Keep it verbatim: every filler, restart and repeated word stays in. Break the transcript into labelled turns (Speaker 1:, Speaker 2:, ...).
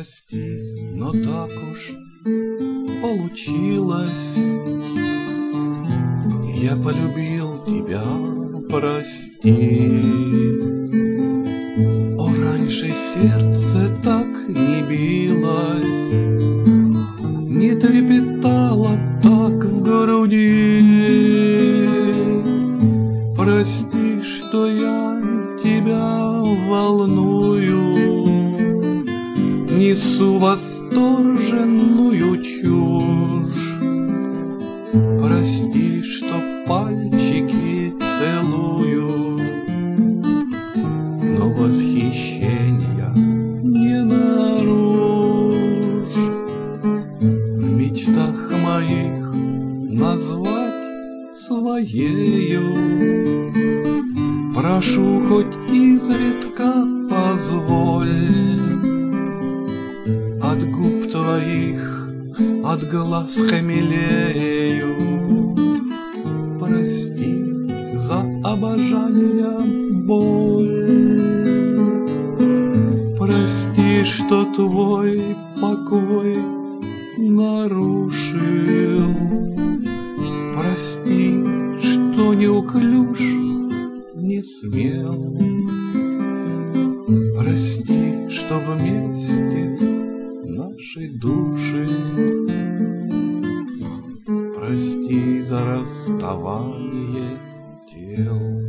Speaker 1: Прости, но так уж получилось. Я полюбил тебя, прости. О, раньше сердце так не билось, не трепетало так в груди. Прости, что я тебя волную, несу восторженную чушь. Прости, что пальчики целую, но восхищения не нарушь. В мечтах моих назвать своею прошу, хоть изредка позволь. От губ твоих, от глаз хмелею. Прости за обожание боль. Прости, что твой покой нарушил. Прости, что неуклюж, не смел. Прости, что вместе наши души. Прости за расставание тел.